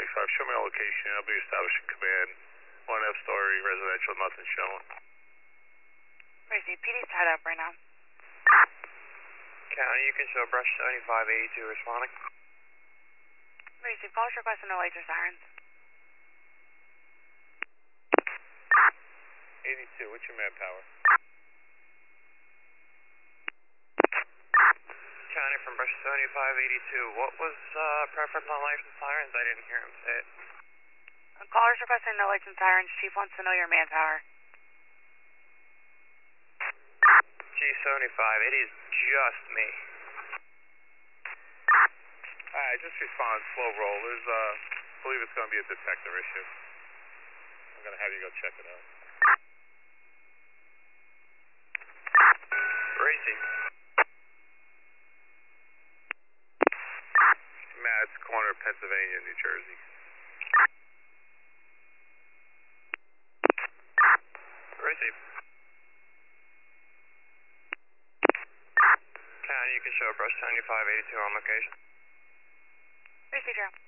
75, show me a location. I'll be establishing command. 1F story, residential, nothing showing. Mercy, PD's tied up right now. County, you can show brush 7582 responding. Mercy, police requesting no lights or sirens. 82, what's your manpower? County from brush 7582. What was preference on lights and sirens? I didn't hear him say it. Callers requesting no lights and sirens. Chief wants to know your manpower. G75, it is just me. Alright, just respond, slow roll. There's, I believe it's going to be a detector issue. I'm going to have you go check it out. Racy. Matt's corner of Pennsylvania, New Jersey. Racy. County, you can show brush 7582 on location. Mercy, Joe.